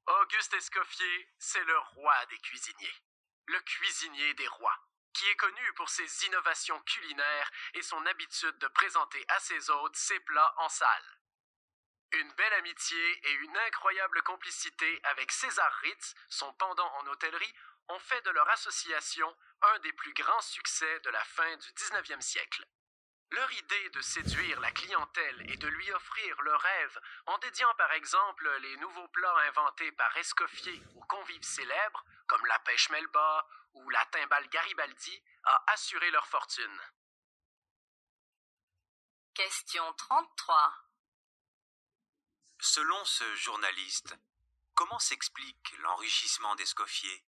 Auguste Escoffier, c'est le roi des cuisiniers. Le cuisinier des rois, qui est connu pour ses innovations culinaires et son habitude de présenter à ses hôtes ses plats en salle. Une belle amitié et une incroyable complicité avec César Ritz, son pendant en hôtellerie, ont fait de leur association un des plus grands succès de la fin du 19e siècle. Leur idée de séduire la clientèle et de lui offrir le rêve en dédiant par exemple les nouveaux plats inventés par Escoffier aux convives célèbres, comme la pêche Melba ou la timbale Garibaldi, a assuré leur fortune. Question 33. Selon ce journaliste, comment s'explique l'enrichissement d'Escoffier?